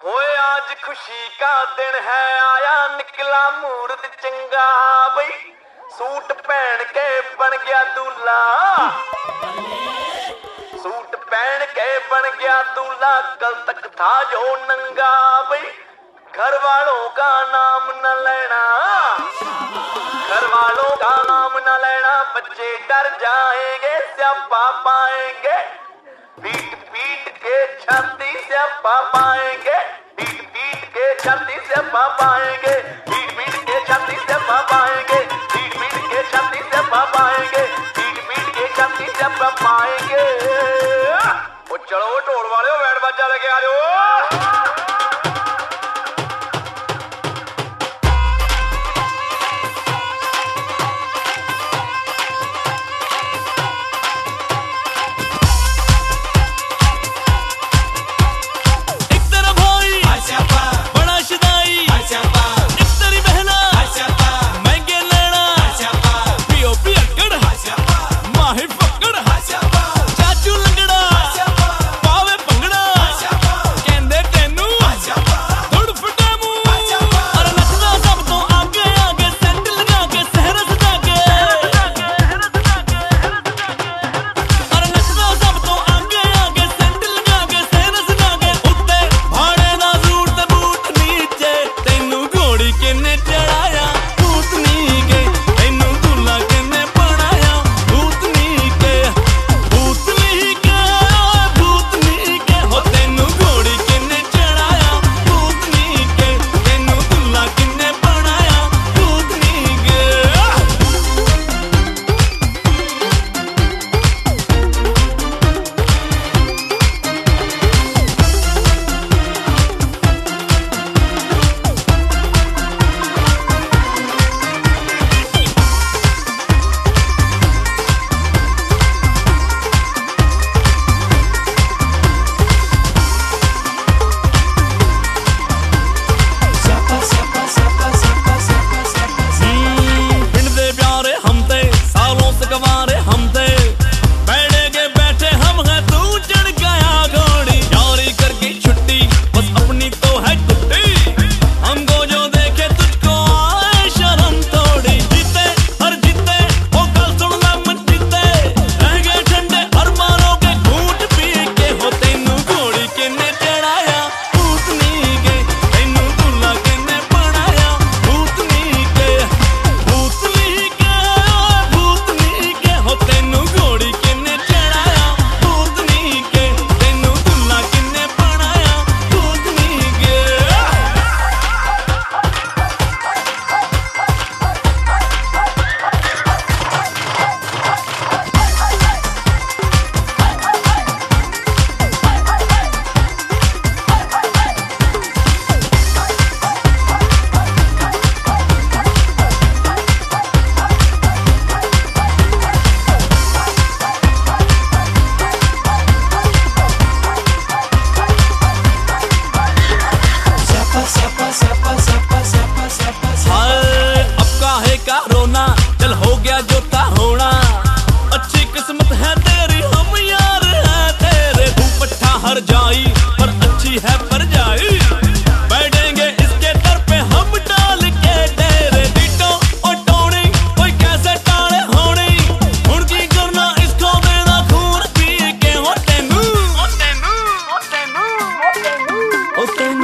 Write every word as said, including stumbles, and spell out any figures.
होए आज खुशी का दिन है, आया निकला मूर्त चंगा बई, सूट पहन के बन गया दूल्हा, सूट पहन के बन गया दूल्हा, कल तक था जो नंगा बई, घर वालों का नाम न लेना, घर वालों का नाम न लेना, बच्चे डर जाएंगे स्यापा पाएंगे, पीट पीट के छाती से पाएंगे, पीट पीट के छाती से पाएंगे, पीट पीट के छाती से पाएंगे, पीट पीट के छाती से पाएंगे, पीट पीट के छाती से पाएंगे। ओ चलो ढोल वाले बैठ बजा लेके आ जाओ। Open